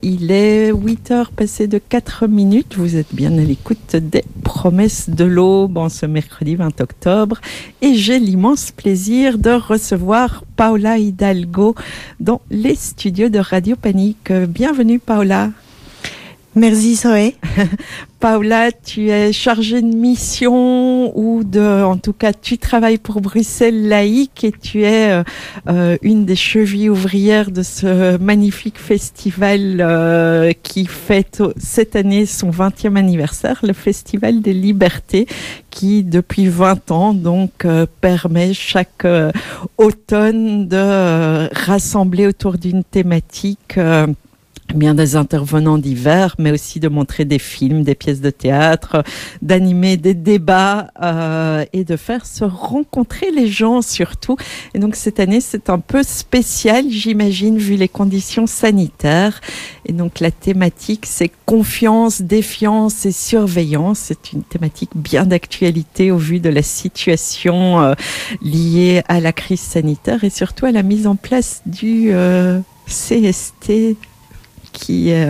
Il est 8h passé de 4 minutes. Vous êtes bien à l'écoute des Promesses de l'Aube en ce mercredi 20 octobre. Et j'ai l'immense plaisir de recevoir Paola Hidalgo dans les studios de Radio Panique. Bienvenue Paola. Merci Zoé. Paola, tu es chargée de mission en tout cas, tu travailles pour Bruxelles Laïque et tu es une des chevilles ouvrières de ce magnifique festival qui fête cette année son 20e anniversaire, le Festival des Libertés, qui depuis 20 ans donc permet chaque automne de rassembler autour d'une thématique bien des intervenants divers, mais aussi de montrer des films, des pièces de théâtre, d'animer des débats et de faire se rencontrer les gens surtout. Et donc cette année, c'est un peu spécial, j'imagine, vu les conditions sanitaires. Et donc la thématique, c'est confiance, défiance et surveillance. C'est une thématique bien d'actualité au vu de la situation liée à la crise sanitaire et surtout à la mise en place du CST qui est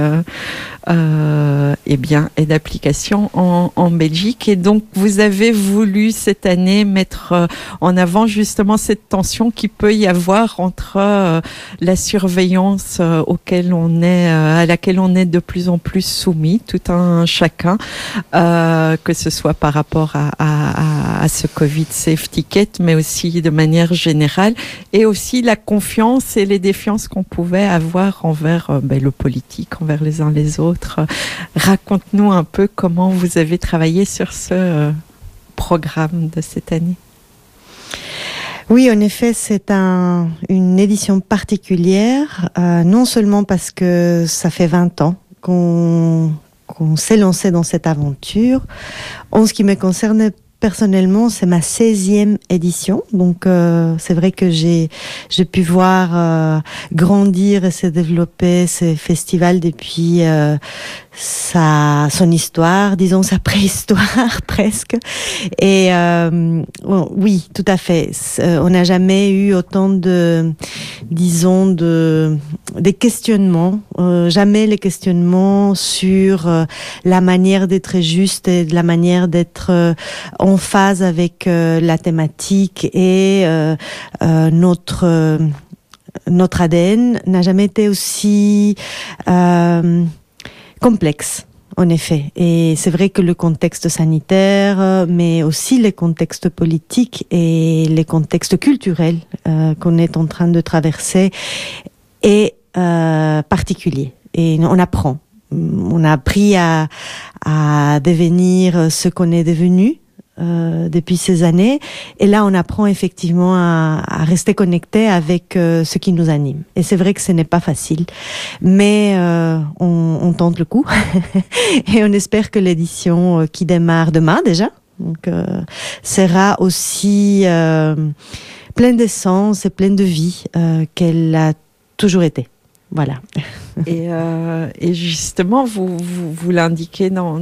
d'application en Belgique. Et donc, vous avez voulu cette année mettre en avant justement cette tension qui peut y avoir entre la surveillance à laquelle on est de plus en plus soumis, tout un chacun, que ce soit par rapport à ce Covid Safety Kit, mais aussi de manière générale, et aussi la confiance et les défiances qu'on pouvait avoir envers le politique, envers les uns les autres. Raconte-nous un peu comment vous avez travaillé sur ce programme de cette année. Oui, en effet, c'est une édition particulière, non seulement parce que ça fait 20 ans qu'on s'est lancé dans cette aventure. En ce qui me concerne personnellement, c'est ma 16e édition, donc c'est vrai que j'ai pu voir grandir et se développer ce festival depuis son histoire, disons sa préhistoire presque. Et oui, tout à fait. On n'a jamais eu autant des questionnements, jamais les questionnements sur la manière d'être juste et la manière d'être en phase avec la thématique et notre ADN n'a jamais été aussi complexe, en effet. Et c'est vrai que le contexte sanitaire, mais aussi les contextes politiques et les contextes culturels qu'on est en train de traverser est particulier. Et on apprend. On a appris à devenir ce qu'on est devenu depuis ces années, et là on apprend effectivement à rester connecté avec ce qui nous anime. Et c'est vrai que ce n'est pas facile, mais on tente le coup et on espère que l'édition qui démarre demain déjà donc sera aussi pleine d'essence et pleine de vie qu'elle a toujours été. Voilà. Et justement, vous l'indiquez dans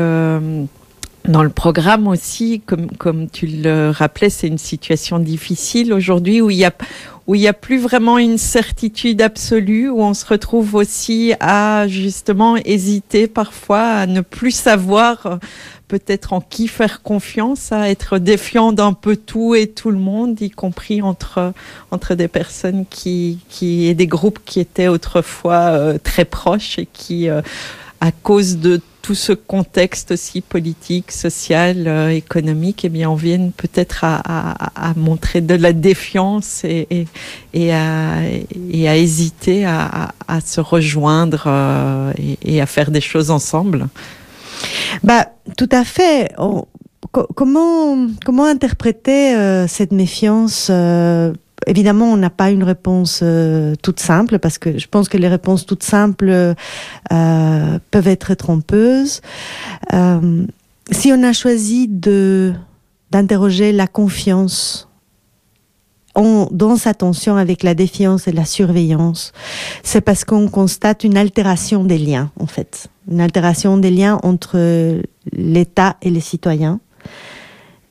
le programme aussi, comme tu le rappelais, c'est une situation difficile aujourd'hui où il y a plus vraiment une certitude absolue, où on se retrouve aussi à justement hésiter parfois, à ne plus savoir peut-être en qui faire confiance, à être défiant d'un peu tout et tout le monde, y compris entre des personnes et des groupes qui étaient autrefois très proches et qui, à cause de tout ce contexte aussi politique, social, économique, eh bien, on vienne peut-être à montrer de la défiance et à hésiter à se rejoindre et à faire des choses ensemble. Tout à fait. Comment interpréter cette méfiance? Évidemment, on n'a pas une réponse toute simple, parce que je pense que les réponses toutes simples peuvent être trompeuses. Si on a choisi d'interroger la confiance dans sa tension avec la défiance et la surveillance, c'est parce qu'on constate une altération des liens, en fait. Une altération des liens entre l'État et les citoyens.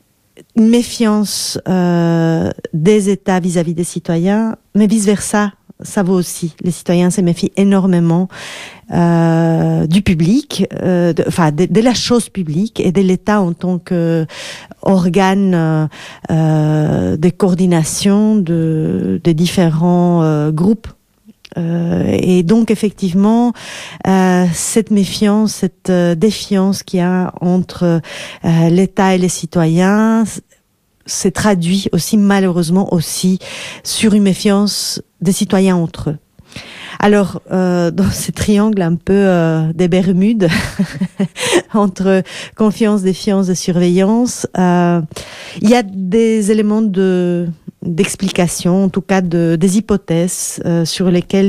Une méfiance des États vis-à-vis des citoyens, mais vice-versa ça vaut aussi. Les citoyens se méfient énormément du public, de la chose publique et de l'État en tant qu'organe de coordination des différents groupes. Et donc effectivement, cette méfiance, cette défiance qu'il y a entre l'État et les citoyens s'est traduit aussi malheureusement aussi sur une méfiance des citoyens entre eux. Alors, dans ce triangle un peu des Bermudes, entre confiance, défiance et surveillance, il y a des éléments d'explication, en tout cas des hypothèses sur lesquelles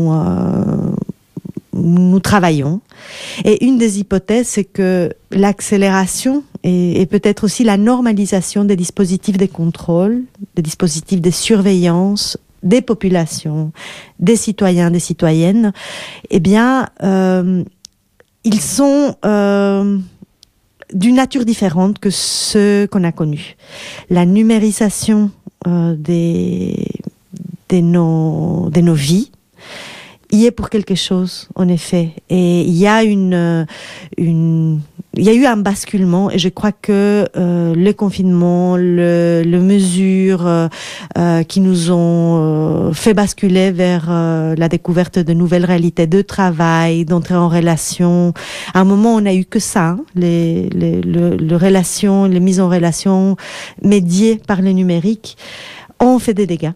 nous travaillons. Et une des hypothèses, c'est que l'accélération et peut-être aussi la normalisation des dispositifs de contrôle, des dispositifs de surveillance des populations, des citoyens, des citoyennes, eh bien, ils sont d'une nature différente que ceux qu'on a connus. La numérisation de nos vies y est pour quelque chose, en effet. Et il y a il y a eu un basculement, et je crois que le confinement, les mesures qui nous ont fait basculer vers la découverte de nouvelles réalités de travail, d'entrer en relation. À un moment, on n'a eu que ça, hein, les mises en relation médiées par le numérique ont fait des dégâts.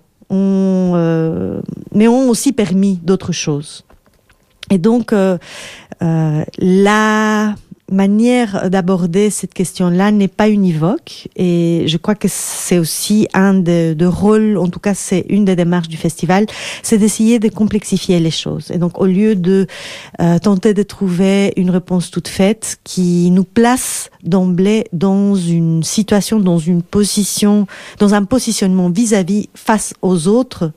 Mais ont aussi permis d'autres choses. Et donc, la manière d'aborder cette question-là n'est pas univoque, et je crois que c'est aussi un de rôles, en tout cas c'est une des démarches du festival, c'est d'essayer de complexifier les choses. Et donc au lieu de tenter de trouver une réponse toute faite qui nous place d'emblée dans une situation, dans une position, dans un positionnement vis-à-vis face aux autres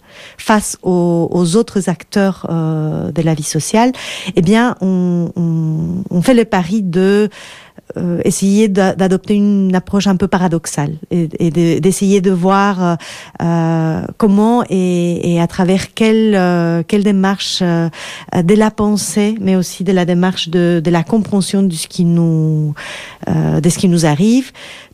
acteurs de la vie sociale, eh bien on fait le pari de essayer d'adopter une approche un peu paradoxale et d'essayer de voir comment et à travers quelle démarche de la pensée, mais aussi de la démarche de la compréhension de ce qui nous arrive,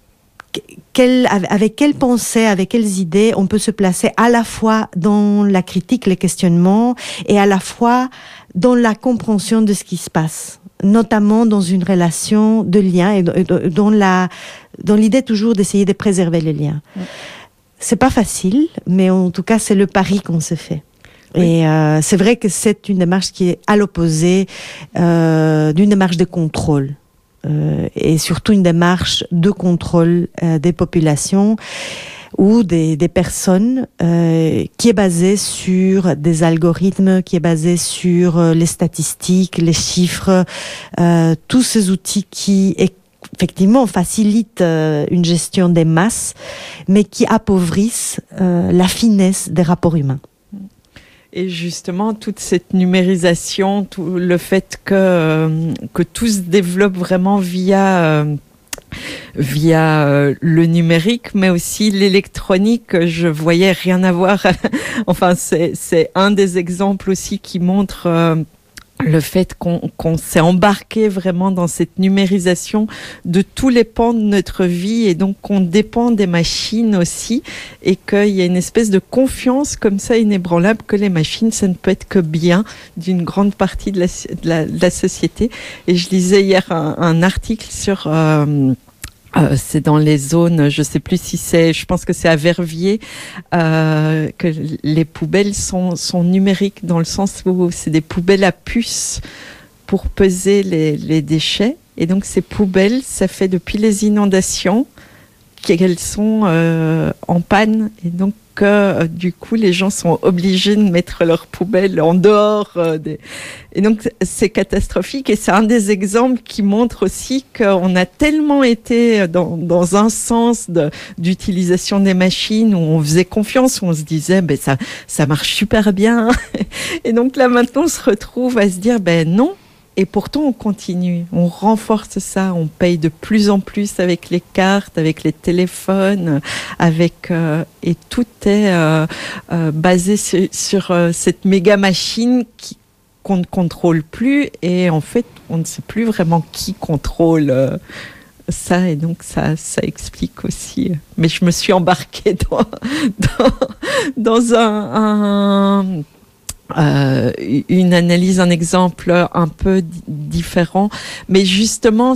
avec quelle pensée, avec quelles idées on peut se placer à la fois dans la critique, le questionnement, et à la fois dans la compréhension de ce qui se passe, notamment dans une relation de lien et dans l'idée toujours d'essayer de préserver les liens. C'est pas facile, mais en tout cas c'est le pari qu'on se fait. Oui. Et c'est vrai que c'est une démarche qui est à l'opposé d'une démarche de contrôle. Et surtout une démarche de contrôle des populations ou des personnes qui est basée sur des algorithmes, qui est basée sur les statistiques, les chiffres, tous ces outils qui effectivement facilitent une gestion des masses, mais qui appauvrissent la finesse des rapports humains. Et justement, toute cette numérisation, tout le fait que tout se développe vraiment via le numérique, mais aussi l'électronique, je voyais rien à voir. Enfin, c'est un des exemples aussi qui montre le fait qu'on s'est embarqué vraiment dans cette numérisation de tous les pans de notre vie, et donc qu'on dépend des machines aussi, et qu'il y a une espèce de confiance comme ça inébranlable que les machines, ça ne peut être que bien d'une grande partie de la société. Et je lisais hier un article sur... c'est dans les zones, je sais plus si je pense que c'est à Verviers, que les poubelles sont numériques, dans le sens où c'est des poubelles à puces pour peser les déchets. Et donc ces poubelles, ça fait depuis les inondations qu'elles sont en panne, et donc du coup les gens sont obligés de mettre leurs poubelles en dehors et donc c'est catastrophique. Et c'est un des exemples qui montre aussi qu'on a tellement été dans un sens d'utilisation des machines où on faisait confiance, où on se disait ça marche super bien, et donc là maintenant on se retrouve à se dire non, et pourtant on continue, on renforce ça, on paye de plus en plus avec les cartes, avec les téléphones, et tout est basé sur cette méga machine qu'on ne contrôle plus, et en fait on ne sait plus vraiment qui contrôle ça, et donc ça explique aussi. Mais je me suis embarquée dans une analyse, un exemple un peu différent. Mais justement,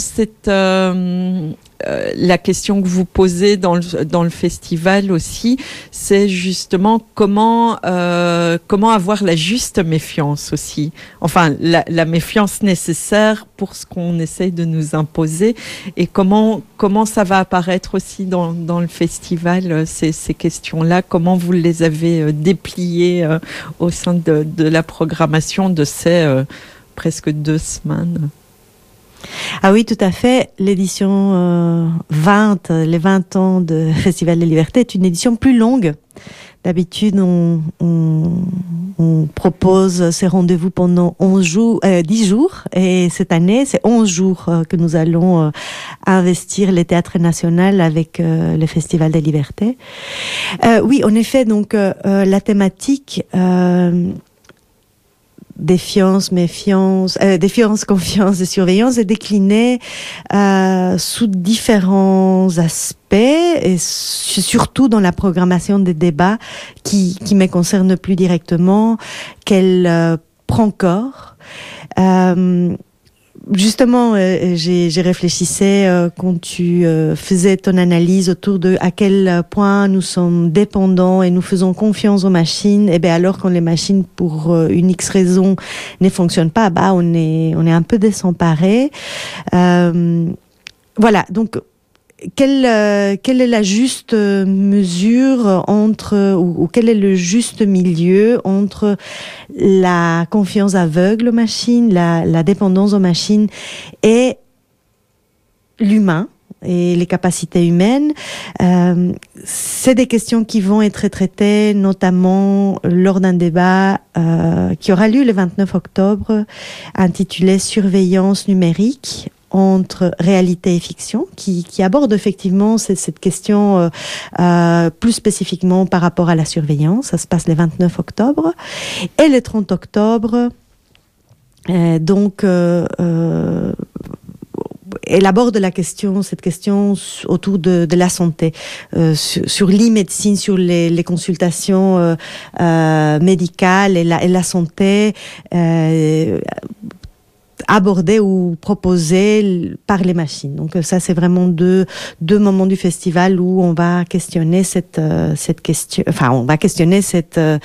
la question que vous posez dans le festival aussi, c'est justement comment avoir la juste méfiance aussi. Enfin, la méfiance nécessaire pour ce qu'on essaye de nous imposer, et comment ça va apparaître aussi dans le festival, ces questions-là, comment vous les avez dépliées au sein de la programmation de ces presque 2 semaines. Ah oui, tout à fait. L'édition 20, les 20 ans de Festival des Libertés est une édition plus longue. D'habitude, on propose ces rendez-vous pendant 10 jours. Et cette année, c'est 11 jours que nous allons investir les théâtres nationaux avec le Festival des Libertés. Oui, en effet, donc la thématique... défiance, confiance et surveillance est déclinée sous différents aspects, et surtout dans la programmation des débats qui me concerne plus directement, qu'elle prend corps. Justement, j'ai réfléchissais quand tu faisais ton analyse autour de à quel point nous sommes dépendants et nous faisons confiance aux machines. Et bien alors quand les machines pour une X raison ne fonctionnent pas, on est un peu désemparés. Voilà, donc quelle est la juste mesure ou quel est le juste milieu entre la confiance aveugle aux machines, la dépendance aux machines et l'humain et les capacités humaines. C'est des questions qui vont être traitées notamment lors d'un débat qui aura lieu le 29 octobre intitulé Surveillance numérique entre réalité et fiction, qui aborde effectivement cette question plus spécifiquement par rapport à la surveillance. Ça se passe le 29 octobre. Et le 30 octobre, elle aborde cette question autour de la santé, sur l'e-médecine, sur les consultations médicales et la santé, abordé ou proposé par les machines. Donc ça, c'est vraiment deux moments du festival où on va questionner cette question. Enfin, on va questionner ce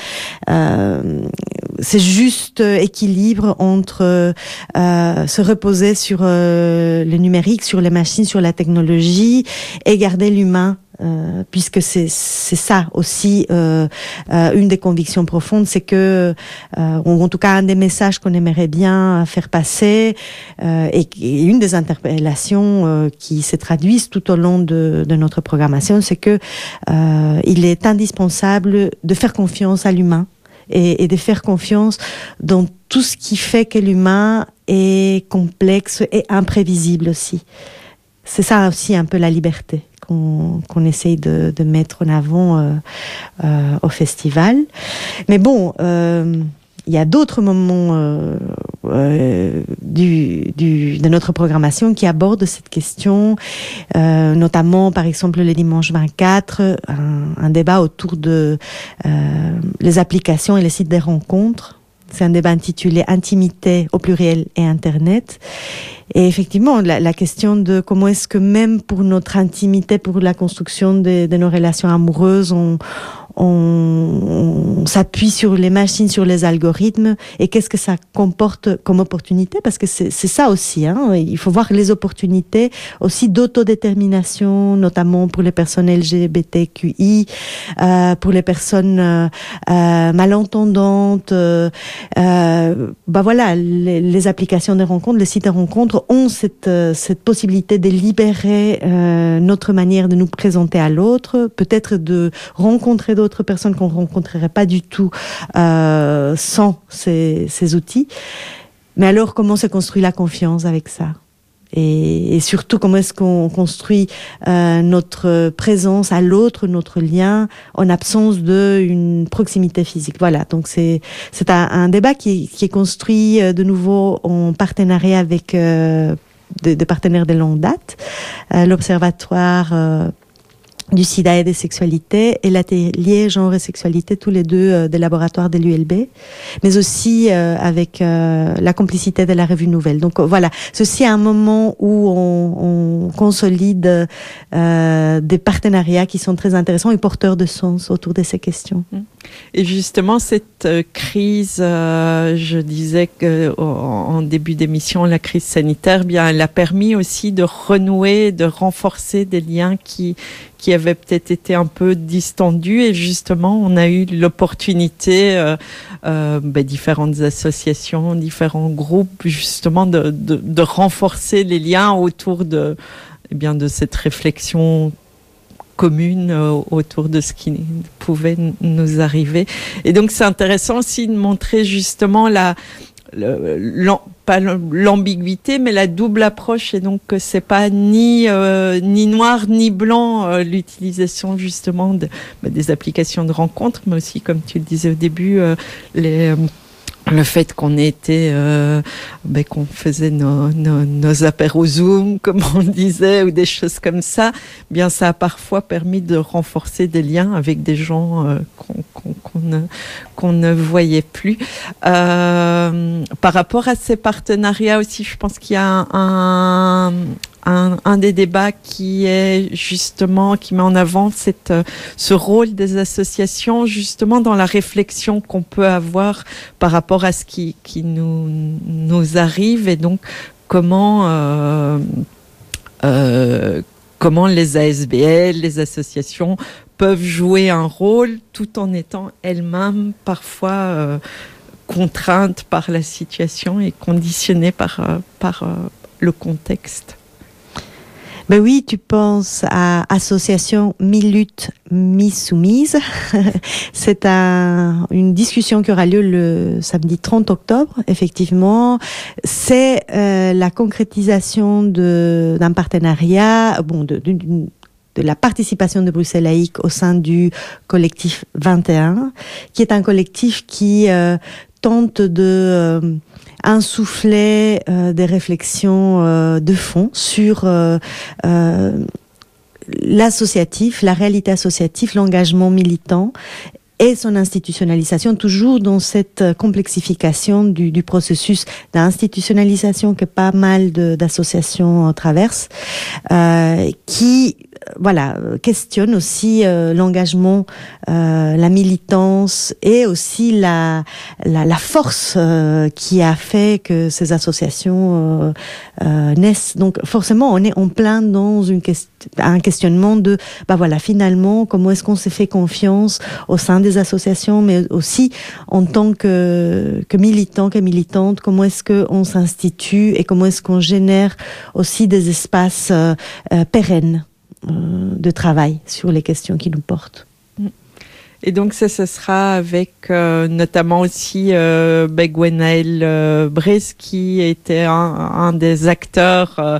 juste équilibre entre se reposer sur le numérique, sur les machines, sur la technologie, et garder l'humain. Puisque c'est ça aussi une des convictions profondes, c'est que en tout cas un des messages qu'on aimerait bien faire passer et une des interpellations qui se traduisent tout au long de notre programmation, c'est que il est indispensable de faire confiance à l'humain et de faire confiance dans tout ce qui fait que l'humain est complexe et imprévisible aussi. C'est ça aussi un peu la liberté qu'on essaye de mettre en avant au festival. Mais bon, il y a d'autres moments de notre programmation qui abordent cette question, notamment par exemple le dimanche 24, un débat autour de les applications et les sites des rencontres. C'est un débat intitulé « Intimité au pluriel et Internet ». Et effectivement, la question de comment est-ce que même pour notre intimité, pour la construction de nos relations amoureuses, on s'appuie sur les machines, sur les algorithmes, et qu'est-ce que ça comporte comme opportunité, parce que c'est ça aussi, hein. Il faut voir les opportunités aussi d'autodétermination, notamment pour les personnes LGBTQI, pour les personnes malentendantes. Voilà, les applications de rencontres, les sites de rencontres ont cette possibilité de libérer notre manière de nous présenter à l'autre, peut-être de rencontrer d'autres personnes qu'on ne rencontrerait pas du tout sans ces outils. Mais alors, comment se construit la confiance avec ça? Et surtout, comment est-ce qu'on construit notre présence à l'autre, notre lien, en absence d'une proximité physique. Voilà, donc c'est un débat qui est construit de nouveau en partenariat avec des partenaires de longue date, l'Observatoire du sida et des sexualités et l'atelier genre et sexualité, tous les deux des laboratoires de l'ULB, mais aussi avec la complicité de la Revue Nouvelle. Donc voilà, ceci est un moment où on consolide des partenariats qui sont très intéressants et porteurs de sens autour de ces questions. Et justement, cette crise, je disais en début d'émission, la crise sanitaire, bien, elle a permis aussi de renouer, de renforcer des liens qui avaient peut-être été un peu distendus. Et justement, on a eu l'opportunité, différentes associations, différents groupes, justement, de renforcer les liens autour de cette réflexion commune autour de ce qui pouvait nous arriver. Et donc, c'est intéressant aussi de montrer justement pas l'ambiguïté, mais la double approche, et donc que c'est pas ni noir ni blanc, l'utilisation justement des applications de rencontres, mais aussi, comme tu le disais au début, le fait qu'on était, qu'on faisait nos apéros Zoom, comme on disait, ou des choses comme ça, bien ça a parfois permis de renforcer des liens avec des gens qu'on ne voyait plus. Par rapport à ces partenariats aussi, je pense qu'il y a un des débats qui est justement, qui met en avant ce rôle des associations, justement dans la réflexion qu'on peut avoir par rapport à ce qui nous arrive, et donc comment les ASBL, les associations peuvent jouer un rôle tout en étant elles-mêmes parfois contraintes par la situation et conditionnées par le contexte. Ben oui, tu penses à association mi-lutte, mi-soumise. C'est une discussion qui aura lieu le samedi 30 octobre, effectivement. C'est la concrétisation d'un partenariat, de la participation de Bruxelles Laïque au sein du collectif 21, qui est un collectif qui tente de insuffler des réflexions de fond sur l'associatif, la réalité associative, l'engagement militant et son institutionnalisation, toujours dans cette complexification du processus d'institutionnalisation que pas mal d'associations traversent, qui questionne aussi l'engagement, la militance et aussi la force qui a fait que ces associations naissent. Donc forcément, on est en plein dans un questionnement de finalement, comment est-ce qu'on s'est fait confiance au sein des associations, mais aussi en tant que militant, que militante, comment est-ce qu'on s'institue et comment est-ce qu'on génère aussi des espaces pérennes de travail sur les questions qui nous portent. Et donc ça sera avec notamment aussi Gwenaël Brice, qui était un des acteurs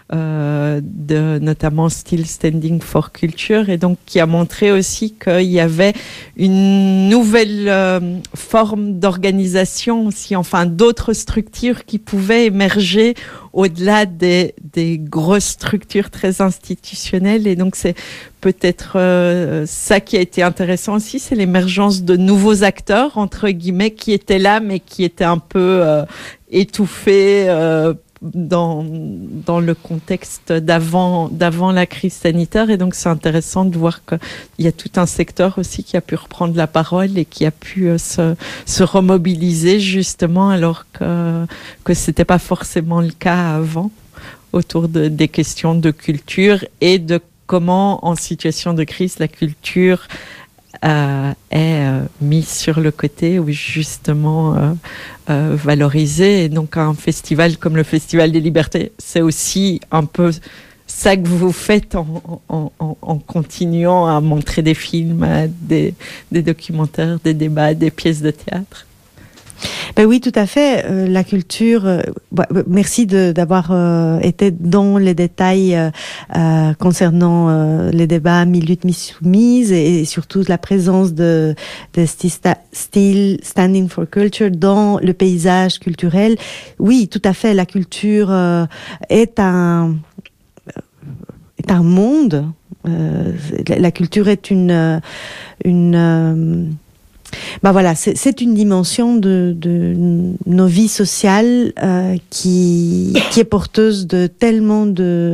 de notamment Still Standing for Culture, et donc qui a montré aussi qu'il y avait une nouvelle forme d'organisation aussi, enfin d'autres structures qui pouvaient émerger au-delà des grosses structures très institutionnelles. Et donc c'est peut-être ça qui a été intéressant aussi, c'est l'émergence de nouveaux acteurs, entre guillemets, qui étaient là mais qui étaient un peu étouffés dans le contexte d'avant la crise sanitaire. Et donc c'est intéressant de voir qu'il y a tout un secteur aussi qui a pu reprendre la parole et qui a pu se remobiliser, justement, alors que c'était pas forcément le cas avant, autour des questions de culture et de comment, en situation de crise, la culture est mise sur le côté, ou justement valorisée. Et donc un festival comme le Festival des Libertés, c'est aussi un peu ça que vous faites en continuant à montrer des films, des documentaires, des débats, des pièces de théâtre. Ben oui, tout à fait. La culture. Merci d'avoir été dans les détails concernant les débats mi-lutte, mi-soumise et surtout la présence de Still Standing for Culture dans le paysage culturel. Oui, tout à fait. La culture est un monde. La culture est voilà, c'est une dimension de nos vies sociales qui est porteuse de tellement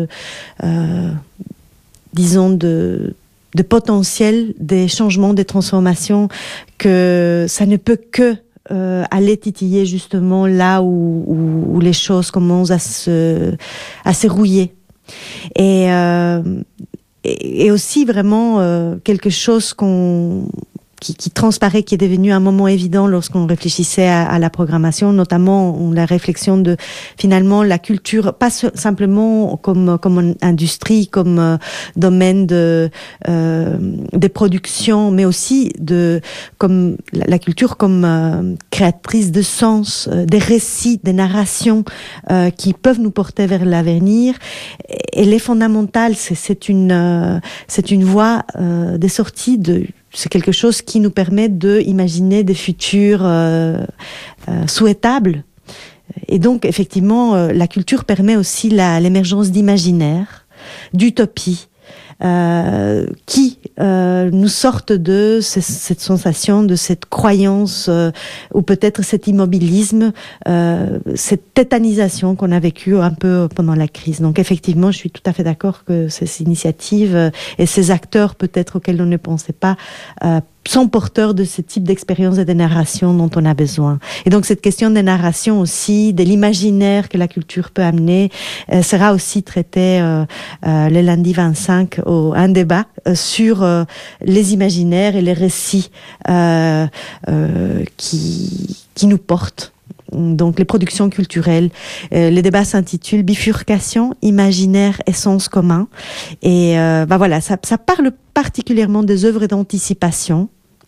disons de potentiel, des changements, des transformations, que ça ne peut que aller titiller justement là où les choses commencent à se rouiller. Et aussi vraiment quelque chose qui transparaît, qui est devenu un moment évident lorsqu'on réfléchissait à la programmation, notamment la réflexion de finalement la culture, pas simplement comme industrie, comme domaine de production, mais aussi comme la culture comme créatrice de sens, des récits, des narrations qui peuvent nous porter vers l'avenir. Elle est fondamentale. C'est une voie des sorties c'est quelque chose qui nous permet d'imaginer des futurs souhaitables. Et donc, effectivement, la culture permet aussi l'émergence d'imaginaires, d'utopies, qui nous sortent de cette sensation, de cette croyance, ou peut-être cet immobilisme, cette tétanisation qu'on a vécue un peu pendant la crise. Donc effectivement, je suis tout à fait d'accord que ces initiatives et ces acteurs peut-être auxquels on ne pensait pas sont porteurs de ce type d'expérience et de narration dont on a besoin. Et donc cette question des narrations aussi, de l'imaginaire que la culture peut amener, sera aussi traitée le lundi 25 un débat sur les imaginaires et les récits qui nous portent. Donc les productions culturelles. Le débat s'intitule Bifurcation, imaginaire et sens commun. Et voilà, ça parle particulièrement des œuvres d'anticipation.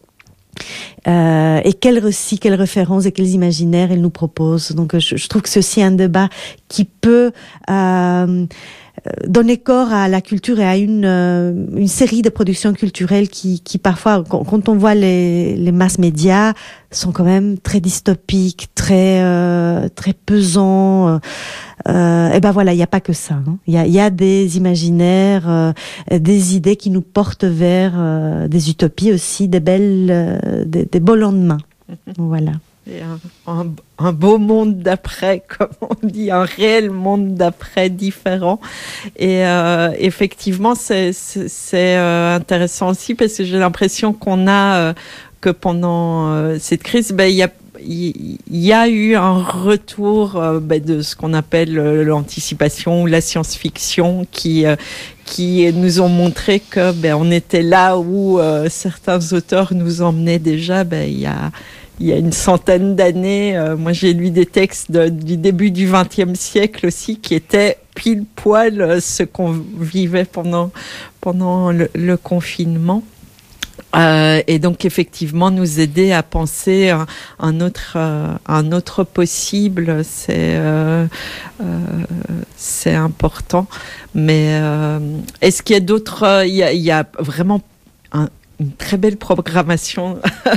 Et quels récits, quelles références et quels imaginaires elle nous propose. Donc je trouve que c'est aussi un débat qui peut donner corps à la culture et à une série de productions culturelles qui parfois, quand on voit les masses médias, sont quand même très dystopiques, très pesants. Et voilà, il n'y a pas que ça. Hein. Il y a des imaginaires, des idées qui nous portent vers des utopies aussi, des beaux lendemains. Voilà. Et un beau monde d'après, comme on dit, un réel monde d'après différent. Et effectivement, c'est intéressant aussi parce que j'ai l'impression qu'on a que pendant cette crise, il y a eu un retour de ce qu'on appelle l'anticipation ou la science-fiction qui nous ont montré que on était là où certains auteurs nous emmenaient déjà il y a une centaine d'années. Moi, j'ai lu des textes du début du XXe siècle aussi qui étaient pile poil ce qu'on vivait pendant le confinement. Et donc effectivement nous aider à penser un autre possible, c'est important. Mais est-ce qu'il y a d'autres il y a vraiment une très belle programmation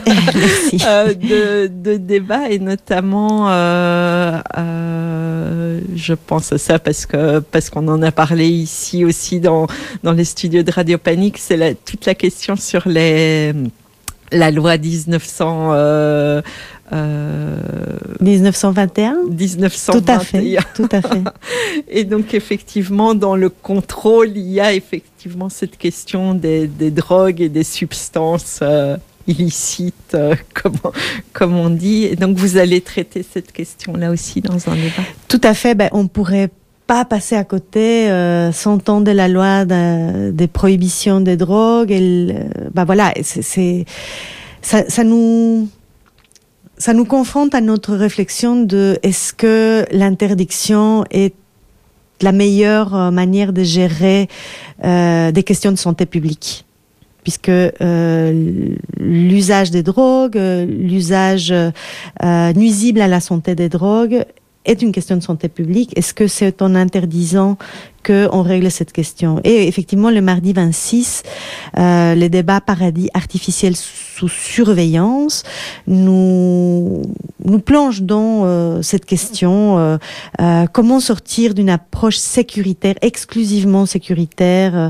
de débats et notamment je pense à ça parce qu'on en a parlé ici aussi dans les studios de Radio Panique, c'est toute la question sur la loi 1921. 1921. Tout à fait. Et donc effectivement dans le contrôle il y a effectivement cette question des drogues et des substances illicites comme on dit. Et donc vous allez traiter cette question là aussi dans un débat. Tout à fait. On pourrait pas passer à côté 100 ans de la loi des prohibitions des drogues. Voilà, ça nous confronte à notre réflexion de est-ce que l'interdiction est la meilleure manière de gérer des questions de santé publique. puisque l'usage des drogues, l'usage nuisible à la santé des drogues est une question de santé publique. Est-ce que c'est en interdisant qu'on règle cette question? Et effectivement, le mardi 26, les débats paradis artificiels sous surveillance nous plongent dans cette question, comment sortir d'une approche sécuritaire, exclusivement sécuritaire,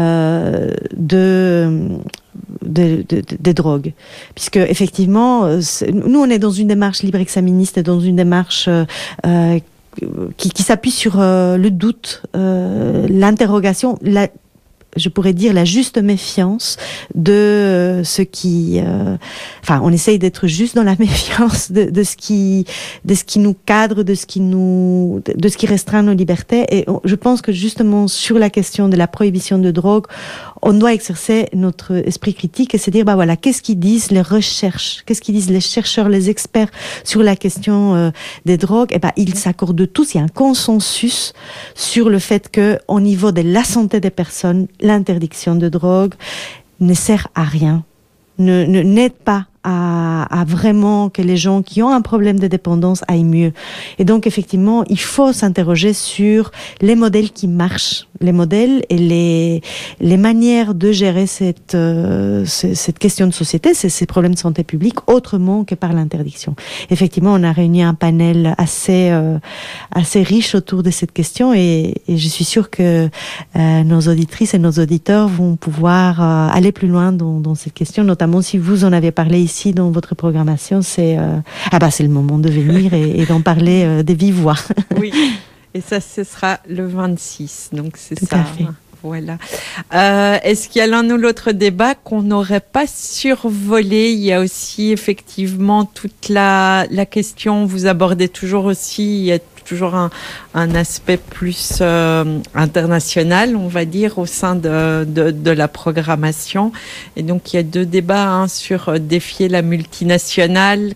des drogues, puisque effectivement nous on est dans une démarche libre exaministe, dans une démarche qui s'appuie sur le doute, l'interrogation, je pourrais dire la juste méfiance de ce qui, on essaye d'être juste dans la méfiance de ce qui nous cadre, de ce qui restreint nos libertés. Et je pense que justement sur la question de la prohibition de drogue, on doit exercer notre esprit critique et se dire, qu'est-ce qu'ils disent les recherches, qu'est-ce qu'ils disent les chercheurs, les experts sur la question des drogues? Ils s'accordent tous, il y a un consensus sur le fait que, au niveau de la santé des personnes, l'interdiction de drogue ne sert à rien, n'aide pas à vraiment que les gens qui ont un problème de dépendance aillent mieux. Et donc, effectivement, il faut s'interroger sur les modèles qui marchent, les modèles et les manières de gérer cette question de société, ces problèmes de santé publique, autrement que par l'interdiction. Effectivement, on a réuni un panel assez riche autour de cette question et je suis sûre que nos auditrices et nos auditeurs vont pouvoir aller plus loin dans cette question, notamment si vous en avez parlé ici dans votre programmation, c'est le moment de venir et d'en parler de vive voix. Oui, et ça, ce sera le 26, donc c'est tout ça. À fait. Voilà. Est-ce qu'il y a l'un ou l'autre débat qu'on n'aurait pas survolé? Il y a aussi effectivement toute la question, vous abordez toujours aussi, il y a toujours un aspect plus international, on va dire, au sein de la programmation. Et donc, il y a deux débats sur défier la multinationale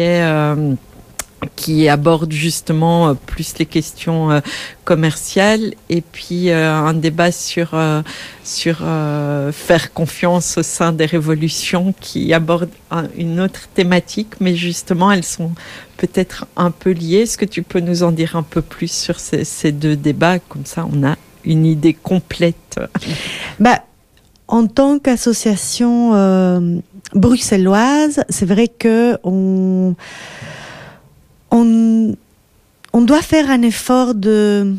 qui aborde justement plus les questions commerciales, et puis un débat sur faire confiance au sein des révolutions, qui aborde une autre thématique, mais justement elles sont peut-être un peu liées. Est-ce que tu peux nous en dire un peu plus sur ces deux débats? Comme ça, on a une idée complète. En tant qu'association bruxelloise, c'est vrai que on doit faire un effort de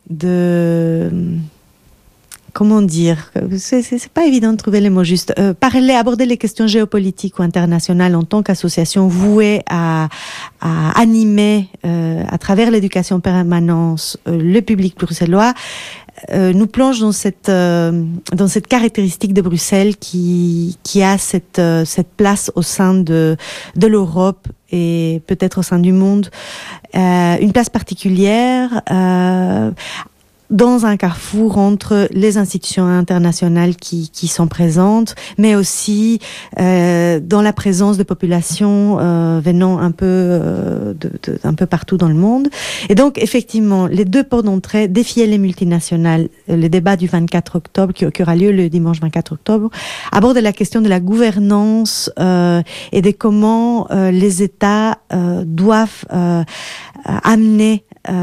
comment dire, c'est pas évident de trouver les mots justes. Aborder les questions géopolitiques ou internationales en tant qu'association vouée à animer à travers l'éducation permanente le public bruxellois, nous plonge dans cette caractéristique de Bruxelles qui a cette place au sein de l'Europe et peut-être au sein du monde, une place particulière dans un carrefour entre les institutions internationales qui sont présentes, mais aussi dans la présence de populations venant un peu un peu partout dans le monde. Et donc, effectivement, les deux portes d'entrée, défier les multinationales, le débat du 24 octobre, qui aura lieu le dimanche 24 octobre, aborde la question de la gouvernance et de comment les États doivent amener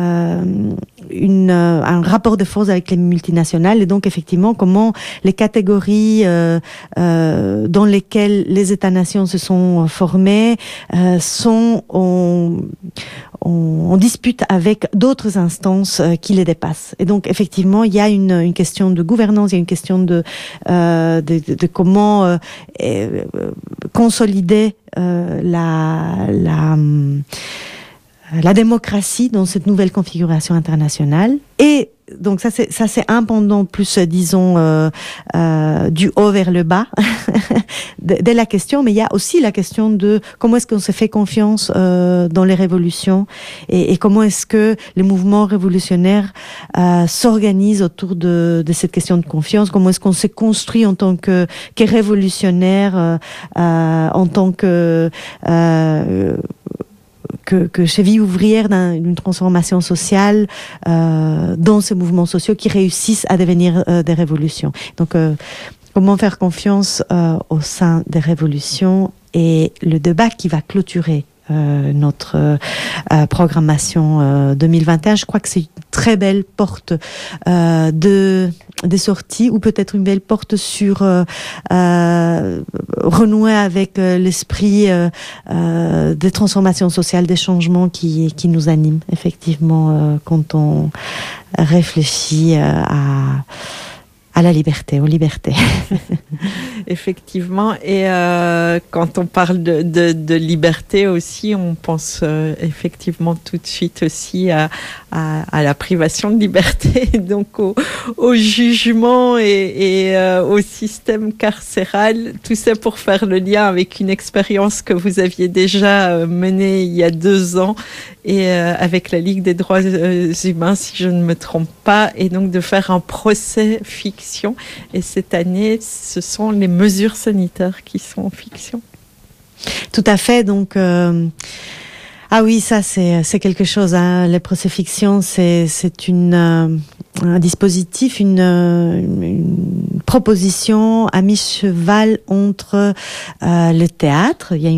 un rapport de force avec les multinationales, et donc effectivement comment les catégories dans lesquelles les États-nations se sont formés sont en dispute avec d'autres instances qui les dépassent. Et donc effectivement il y a une question de gouvernance, il y a une question de comment consolider la démocratie dans cette nouvelle configuration internationale. Et donc ça c'est un pendant plus, disons, du haut vers le bas de la question, mais il y a aussi la question de comment est-ce qu'on se fait confiance dans les révolutions et comment est-ce que les mouvements révolutionnaires s'organisent autour de cette question de confiance, comment est-ce qu'on se construit en tant que révolutionnaire, en tant que cheville ouvrière d'une transformation sociale dans ces mouvements sociaux qui réussissent à devenir des révolutions. Donc Comment faire confiance au sein des révolutions et le débat qui va clôturer notre programmation 2021. Je crois que c'est une très belle porte des sorties, ou peut-être une belle porte sur renouer avec l'esprit des transformations sociales, des changements qui nous animent effectivement quand on réfléchit à la liberté, aux libertés. Effectivement, et quand on parle de liberté aussi, on pense effectivement tout de suite aussi à la privation de liberté, donc au jugement et au système carcéral. Tout ça pour faire le lien avec une expérience que vous aviez déjà menée il y a 2 ans et avec la Ligue des droits humains, si je ne me trompe pas, et donc de faire un procès fiction. Et cette année, ce sont les mesures sanitaires qui sont en fiction. Tout à fait. Donc, ah oui, ça c'est quelque chose. Hein. Les procès fiction, c'est un dispositif, une proposition à mi-cheval entre le théâtre. Il y a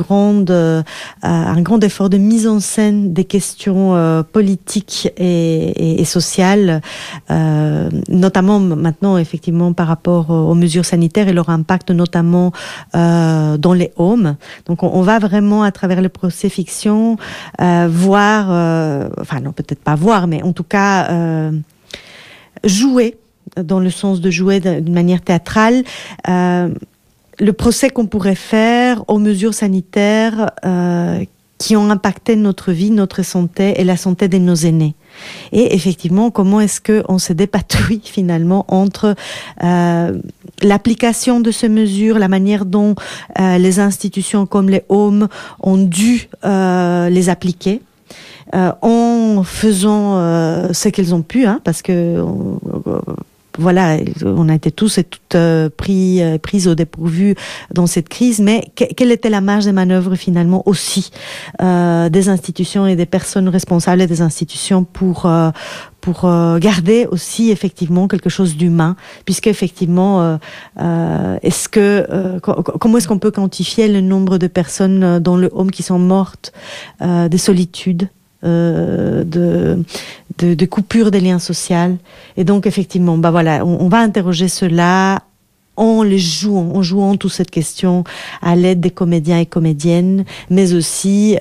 un grand effort de mise en scène des questions politiques et sociales, notamment maintenant effectivement par rapport aux mesures sanitaires et leur impact notamment dans les homes. Donc on va vraiment à travers le procès fiction voir, enfin non peut-être pas voir, mais en tout cas jouer, dans le sens de jouer d'une manière théâtrale, le procès qu'on pourrait faire aux mesures sanitaires qui ont impacté notre vie, notre santé et la santé de nos aînés. Et effectivement, comment est-ce qu'on se dépatouille finalement entre l'application de ces mesures, la manière dont les institutions comme les HOM ont dû les appliquer, en faisant ce qu'elles ont pu, hein, parce que voilà, on a été tous et toutes prises au dépourvu dans cette crise, mais quelle était la marge de manœuvre finalement aussi des institutions et des personnes responsables des institutions pour garder aussi effectivement quelque chose d'humain, puisque effectivement comment est-ce qu'on peut quantifier le nombre de personnes dans le home qui sont mortes de solitude, de coupure des liens sociaux. Et donc effectivement, bah voilà, on va interroger cela en jouant toute cette question à l'aide des comédiens et comédiennes, mais aussi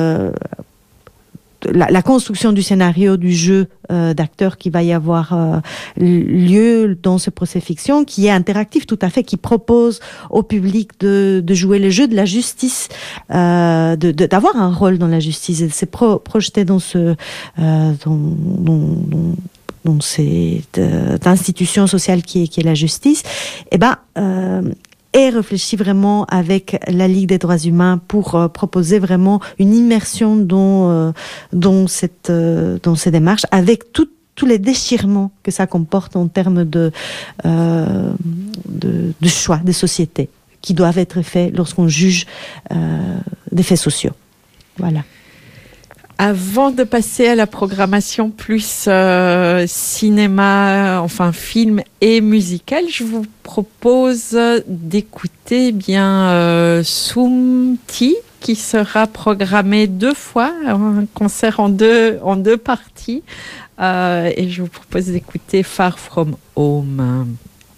la construction du scénario, du jeu d'acteurs qui va y avoir lieu dans ce procès fiction, qui est interactif tout à fait, qui propose au public de jouer le jeu de la justice, d'avoir un rôle dans la justice et de se projeter dans dans cette institution sociale qui est la justice. Et réfléchit vraiment avec la Ligue des droits humains pour proposer vraiment une immersion dans ces démarches, avec tous les déchirements que ça comporte en termes de choix de société qui doivent être faits lorsqu'on juge des faits sociaux. Voilà. Avant de passer à la programmation plus cinéma, enfin film et musical, je vous propose d'écouter Soumti, qui sera programmé 2 fois, un concert en deux parties, et je vous propose d'écouter Far From Home.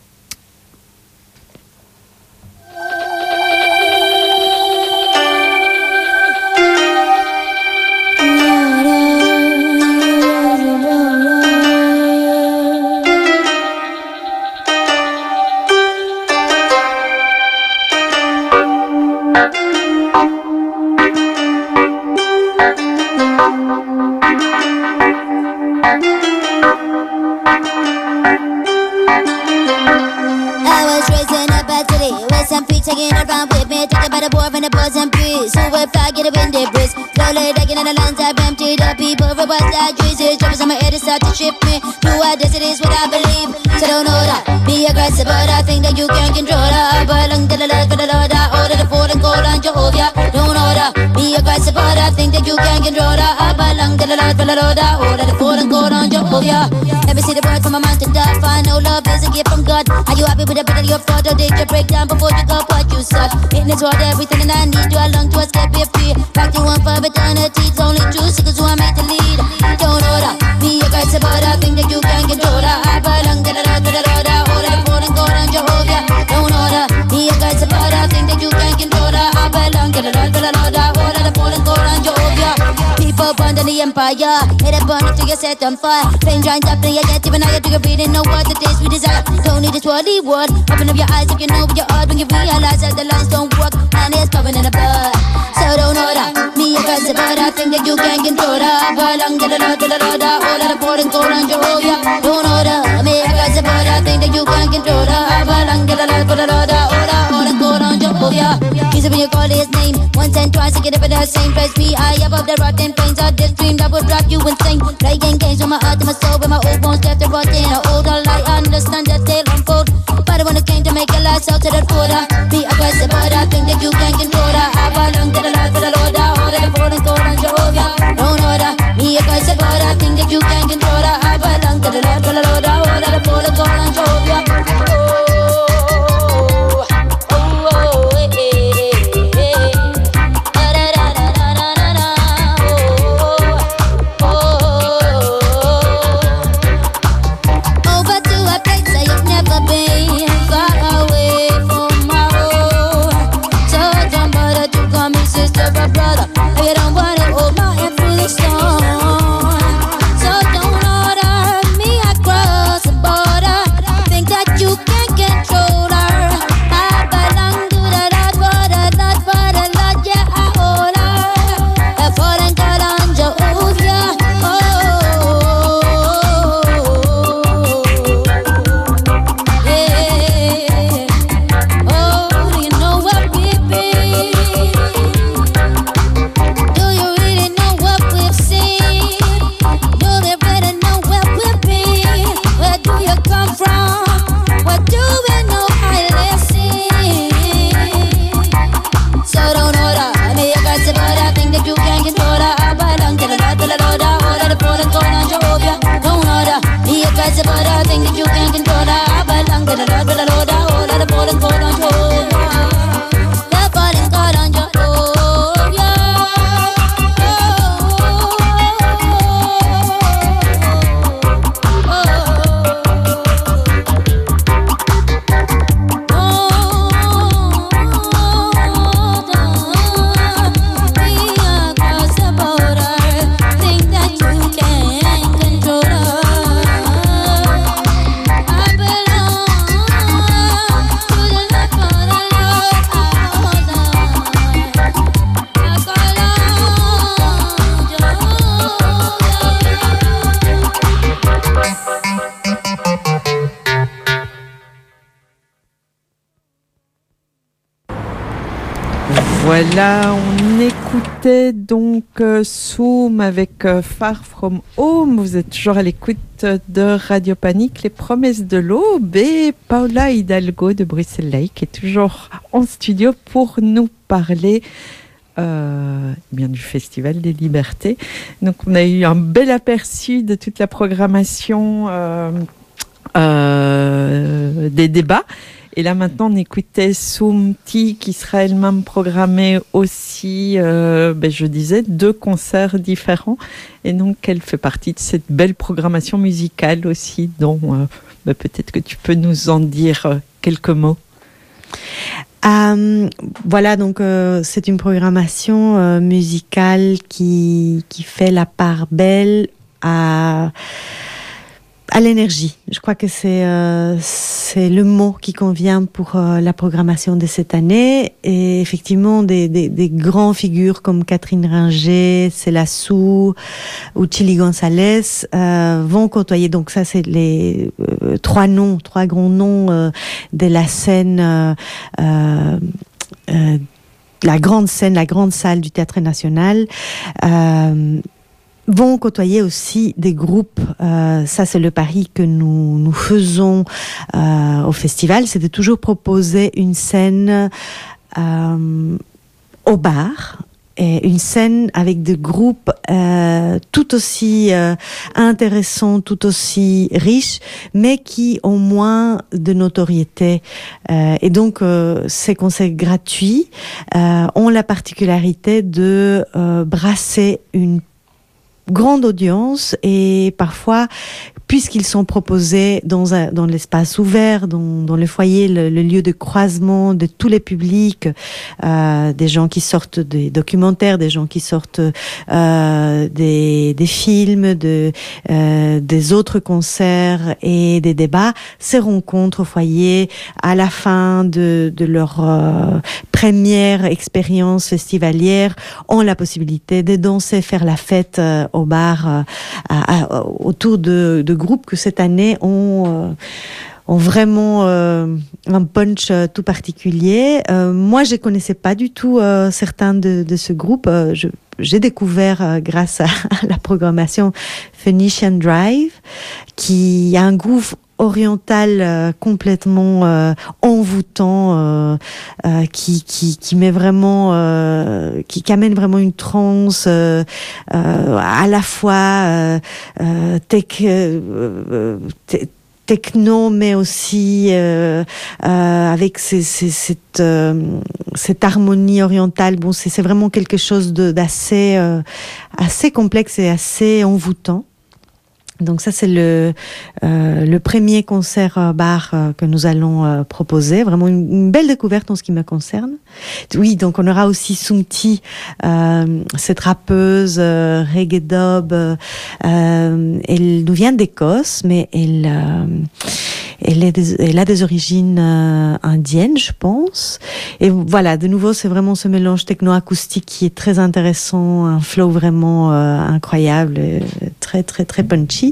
Taking it around with me, talking about the war and the boys and breeze. So if I get a wind, they breeze. Slowly taking in the lands I've emptied up. People robust like Jesus. Jumpers on my head to start to ship me. Through our destinies, what I believe. So don't know that. Be aggressive, but I think that you can control that. But long to the left for the Lord, I order the fall and cold on Jehovah. Don't know that. Be aggressive, but I think that you can control that. But long to the left for the Lord, I order the fall and cold on Jehovah. Jehovah. Let me see the bird from a mountain top. I know love is a gift from God. Are you happy with the bit of your thought, or did you break down before you got what you sought? In this world, everything that I need, you along to escape, be free. Back to one for eternity, it's only true seekers who are made to lead. Don't order me, you guys about I think that you can control her. I belong to the Lord, to the Lord, I hold it, falling God on Jehovah. Don't order me, you guys about I think that you can control her. I belong to the Lord, to the Lord, I hold it, falling God on Jehovah. People born in the empire, hit it burn until you set on fire. Flame drying up till you get even higher till you breathing know what it is we desire. Don't need this worldly word. Open up your eyes if you know with your heart when you realize that the lines don't work and it's covered in the blood. So don't order me, you guys about I think that you can control her. I belong to the Lord, to the Lord, I hold it, falling God on Jehovah. Don't order me, you guys about I think that you can control her. I belong to the Lord, to the Lord, I hold it, God on Jehovah. He's when you call his name once and twice to get up at the same place. Me, I above the rotten pains of this dream that would drive you insane. Playing games with my heart and my soul, with my old bones left to rot in. I hold on like I understand that they'll unfold. But I wanna came to make a light out to the border. Be aggressive, but I think that you can control her. I belong to the Lord, to the Lord, I hold it, falling God on Jehovah. Don't order me, aggressive, but I think that you can control her. I belong to the Lord, to the Lord, I hold it, falling God on Jehovah. Voilà, on écoutait donc Soum avec Far From Home. Vous êtes toujours à l'écoute de Radio Panique, les promesses de l'aube, et Paula Hidalgo de Bruxelles Laïque est toujours en studio pour nous parler bien du Festival des Libertés. Donc on a eu un bel aperçu de toute la programmation des débats. Et là, maintenant, on écoutait Soumti, qui sera elle-même programmée aussi, je disais, 2 concerts différents. Et donc, elle fait partie de cette belle programmation musicale aussi, dont peut-être que tu peux nous en dire quelques mots. Voilà, donc c'est une programmation musicale qui fait la part belle à l'énergie. Je crois que c'est le mot qui convient pour la programmation de cette année. Et effectivement, des grandes figures comme Catherine Ringer, Célassou ou Chili Gonzalez vont côtoyer. Donc ça, c'est les 3 grands noms de la scène, la grande salle du Théâtre National. Vont côtoyer aussi des groupes. Ça, c'est le pari que nous faisons au festival, c'est de toujours proposer une scène au bar, une scène avec des groupes tout aussi intéressants, tout aussi riches, mais qui ont moins de notoriété. Et donc, ces concerts gratuits ont la particularité de brasser une grande audience et parfois, puisqu'ils sont proposés dans l'espace ouvert, dans le foyer, le lieu de croisement de tous les publics, des gens qui sortent des documentaires, des gens qui sortent des films, des autres concerts et des débats, ces rencontres au foyer à la fin de leur première expérience festivalière ont la possibilité de danser, faire la fête au bar autour de groupes que cette année ont vraiment un punch tout particulier. Moi, je connaissais pas du tout certains de ce groupe. J'ai découvert grâce à la programmation Phoenician Drive, qui a un groove oriental complètement envoûtant, qui met vraiment, qui amène vraiment une transe à la fois techno, mais aussi avec cette harmonie orientale. Bon, c'est vraiment quelque chose d'assez assez complexe et assez envoûtant. Donc ça, c'est le premier concert bar que nous allons proposer. Vraiment une belle découverte en ce qui me concerne. Oui, donc on aura aussi Sumti, cette rappeuse reggae dub. Elle nous vient d'Écosse, mais elle a des origines indiennes, je pense. Et voilà, de nouveau, c'est vraiment ce mélange techno-acoustique qui est très intéressant, un flow vraiment incroyable, très très très punchy.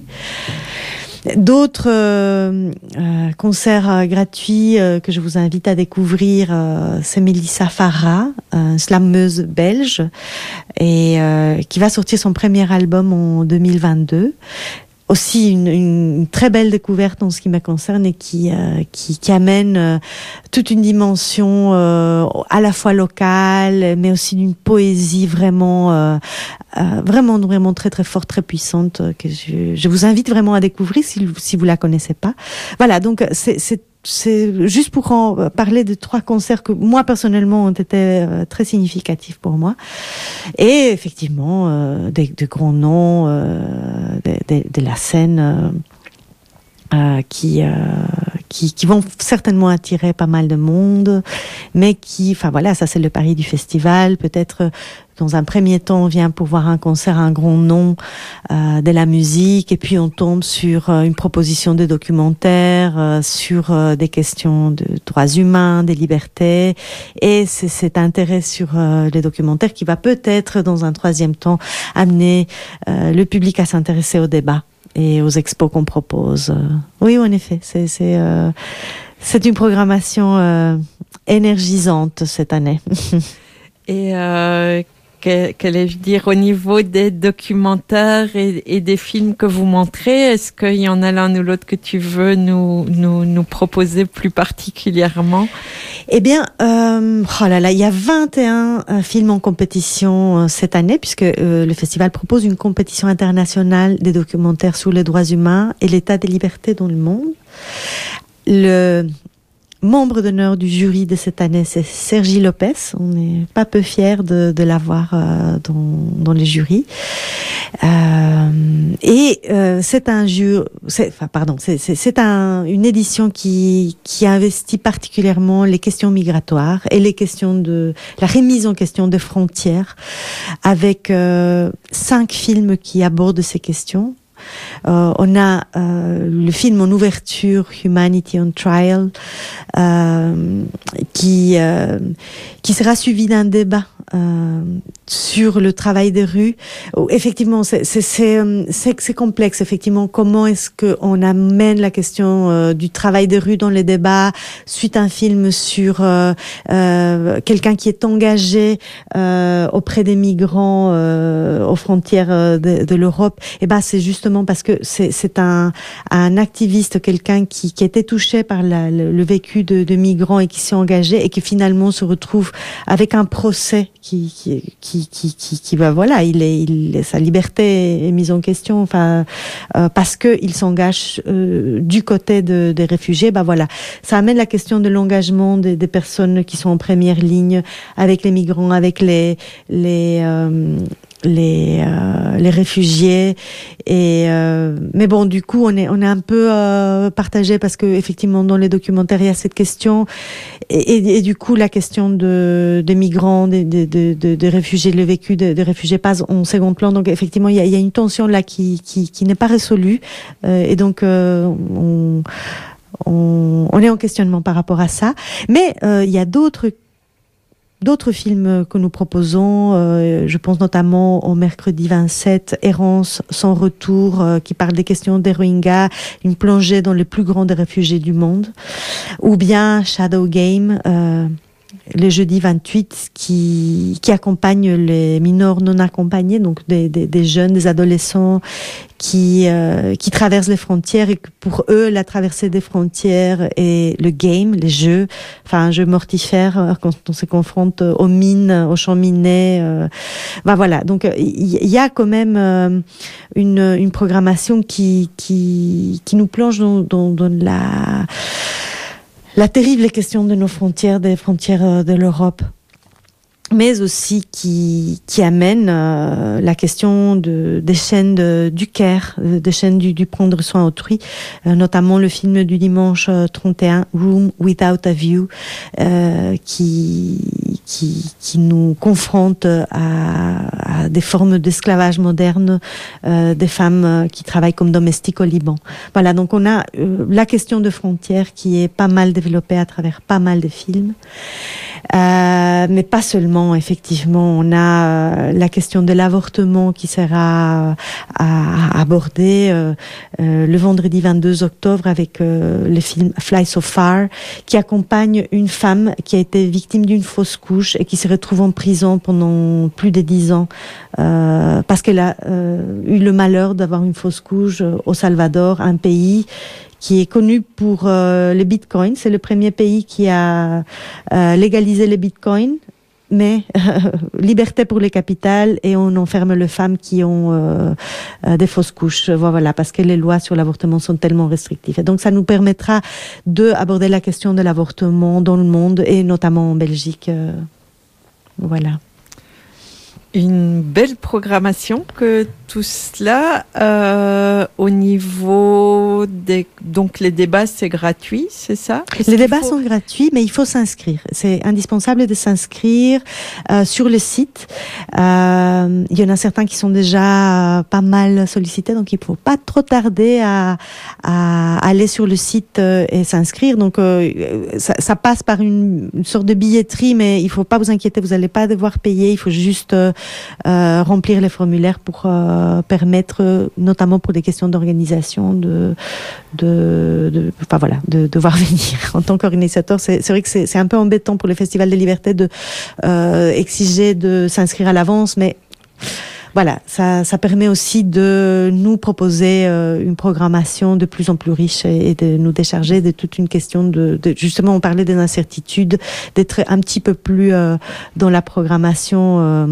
D'autres concerts gratuits que je vous invite à découvrir, c'est Mélissa Farah, slameuse belge, et qui va sortir son premier album en 2022. Aussi une très belle découverte en ce qui me concerne et qui amène toute une dimension à la fois locale, mais aussi d'une poésie vraiment très très forte, très puissante, que je vous invite vraiment à découvrir si vous la connaissez pas. Voilà, donc c'est juste pour en parler de 3 concerts que moi personnellement ont été très significatifs pour moi, et effectivement de grands noms de la scène qui vont certainement attirer pas mal de monde, mais enfin voilà, ça c'est le pari du festival. Peut-être dans un premier temps, on vient pour voir un concert, un grand nom de la musique, et puis on tombe sur une proposition de documentaire, sur des questions de droits humains, des libertés, et c'est cet intérêt sur les documentaires qui va peut-être, dans un troisième temps, amener le public à s'intéresser au débat et aux expos qu'on propose. Oui, en effet, c'est une programmation énergisante cette année. Et qu'allais-je dire, au niveau des documentaires et des films que vous montrez, est-ce qu'il y en a l'un ou l'autre que tu veux nous proposer plus particulièrement? Eh bien, il y a 21 films en compétition cette année, puisque le festival propose une compétition internationale des documentaires sur les droits humains et l'état des libertés dans le monde. Le membre d'honneur du jury de cette année, c'est Sergi Lopez. On n'est pas peu fiers de l'avoir dans les jurys. C'est une édition qui investit particulièrement les questions migratoires et les questions de la remise en question des frontières, avec 5 films qui abordent ces questions. On a le film en ouverture, Humanity on Trial, qui sera suivi d'un débat sur le travail des rues. Effectivement, c'est complexe. Effectivement, comment est-ce qu'on amène la question du travail des rues dans les débats suite à un film sur quelqu'un qui est engagé auprès des migrants aux frontières de l'Europe. Et c'est justement parce que c'est un activiste, quelqu'un qui était touché par le vécu de migrants et qui s'est engagé et qui finalement se retrouve avec un procès qui voilà, sa liberté est mise en question, enfin, parce que il s'engage du côté des réfugiés. Voilà, ça amène la question de l'engagement des personnes qui sont en première ligne avec les migrants, avec les réfugiés, et mais bon, du coup on est un peu partagé, parce que effectivement dans les documentaires il y a cette question, et du coup la question des migrants, des réfugiés, le vécu des réfugiés passe en second plan. Donc effectivement il y a une tension là qui n'est pas résolue, et donc on est en questionnement par rapport à ça. Mais il y a d'autres films que nous proposons, je pense notamment au mercredi 27, Errance sans retour, qui parle des questions des Rohingyas, une plongée dans les plus grands des réfugiés du monde, ou bien Shadow Game, le jeudi 28, qui accompagne les mineurs non accompagnés, donc des jeunes, des adolescents qui traversent les frontières, et que pour eux la traversée des frontières et le game, les jeux, enfin un jeu mortifère quand on se confronte aux mines, aux champs minés, voilà. Donc il y a quand même une programmation qui nous plonge dans la terrible question de nos frontières, des frontières de l'Europe, mais aussi qui amène la question des chaînes du care, des chaînes du prendre soin autrui, notamment le film du dimanche 31, Room Without a View, qui nous confronte à des formes d'esclavage moderne, des femmes qui travaillent comme domestiques au Liban. Voilà, donc on a la question de frontières qui est pas mal développée à travers pas mal de films. Mais pas seulement, effectivement, on a la question de l'avortement qui sera abordée le vendredi 22 octobre avec le film Fly So Far, qui accompagne une femme qui a été victime d'une fausse couche et qui se retrouve en prison pendant plus de 10 ans parce qu'elle a eu le malheur d'avoir une fausse couche au Salvador, un pays qui est connu pour les bitcoins. C'est le premier pays qui a légalisé les bitcoins, mais liberté pour les capitales, et on enferme les femmes qui ont des fausses couches. Voilà, parce que les lois sur l'avortement sont tellement restrictives. Et donc ça nous permettra d'aborder la question de l'avortement dans le monde, et notamment en Belgique. Voilà. Une belle programmation que tout cela. Au niveau donc les débats, c'est gratuit, c'est ça? Les débats sont gratuits, mais il faut s'inscrire. C'est indispensable de s'inscrire sur le site. Il y en a certains qui sont déjà pas mal sollicités, donc il faut pas trop tarder à aller sur le site et s'inscrire. Donc ça passe par une sorte de billetterie, mais il faut pas vous inquiéter, vous allez pas devoir payer. Il faut juste remplir les formulaires pour permettre, notamment pour des questions d'organisation, de devoir venir. En tant qu'organisateur, c'est vrai que c'est un peu embêtant pour le Festival des Libertés de exiger de s'inscrire à l'avance, mais voilà, ça permet aussi de nous proposer une programmation de plus en plus riche, et de nous décharger de toute une question de justement, on parlait des incertitudes, d'être un petit peu plus dans la programmation,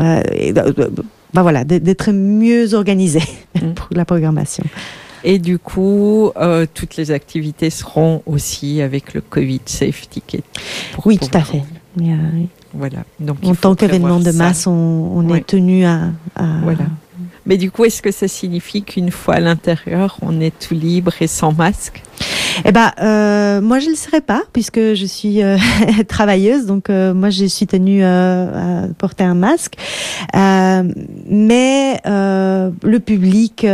d'être mieux organisé pour la programmation. Et du coup, toutes les activités seront aussi avec le Covid Safe Ticket. Oui, tout à fait. Voilà. Donc, en tant qu'événement de masse, on est tenu à... Voilà. Mais du coup, est-ce que ça signifie qu'une fois à l'intérieur, on est tout libre et sans masque? Moi, je ne le serai pas, puisque je suis travailleuse, donc moi, je suis tenue à porter un masque. Mais le public,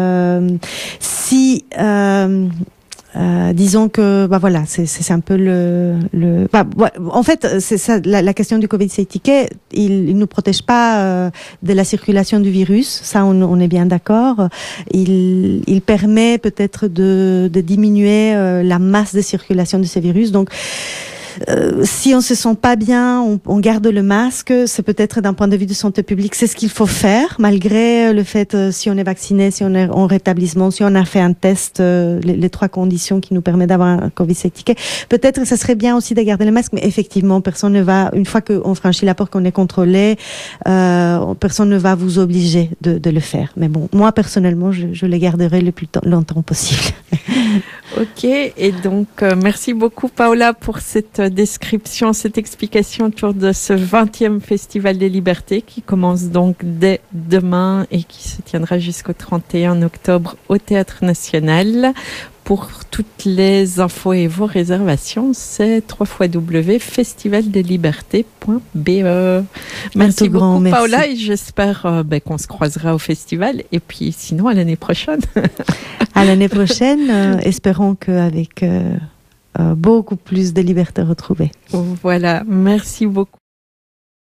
si... disons que c'est un peu en fait c'est ça la question du Covid Safe Ticket, il nous protège pas de la circulation du virus, ça on est bien d'accord. Il permet peut-être de diminuer la masse de circulation de ces virus, donc si on se sent pas bien, on garde le masque. C'est peut-être d'un point de vue de santé publique, c'est ce qu'il faut faire, malgré le fait si on est vacciné, si on est en rétablissement, si on a fait un test, les 3 conditions qui nous permettent d'avoir un Covid certifié. Peut-être que ça serait bien aussi de garder le masque, mais effectivement, personne ne va, une fois qu'on franchit la porte, qu'on est contrôlé, personne ne va vous obliger de le faire. Mais bon, moi personnellement, je le garderai le plus longtemps possible. Ok, et donc merci beaucoup Paola pour cette description, cette explication autour de ce 20e Festival des Libertés qui commence donc dès demain et qui se tiendra jusqu'au 31 octobre au Théâtre National. Pour toutes les infos et vos réservations, c'est www.festivaldeslibertés.be. Merci beaucoup Paola et j'espère qu'on se croisera au festival et puis sinon à l'année prochaine. À l'année prochaine, espérons qu'avec beaucoup plus de liberté retrouvée. Voilà, merci beaucoup.